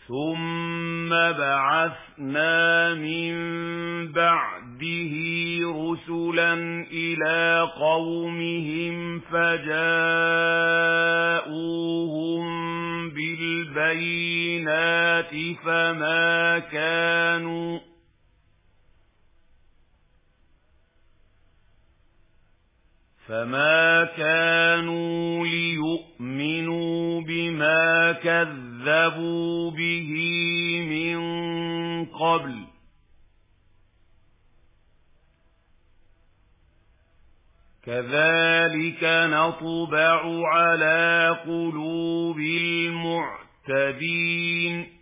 ثُمَّ بَعَثْنَا مِن بَعْدِهِ رُسُلًا إِلَى قَوْمِهِمْ فَجَاءُوهُم بِالْبَيِّنَاتِ فَمَا كَانُوا لِيُؤْمِنُوا بِمَا كَذَّبُوا بِهِ مِن قَبْلُ ۚ كَذَلِكَ نَطْبَعُ عَلَىٰ قُلُوبِ الْمُعْتَدِينَ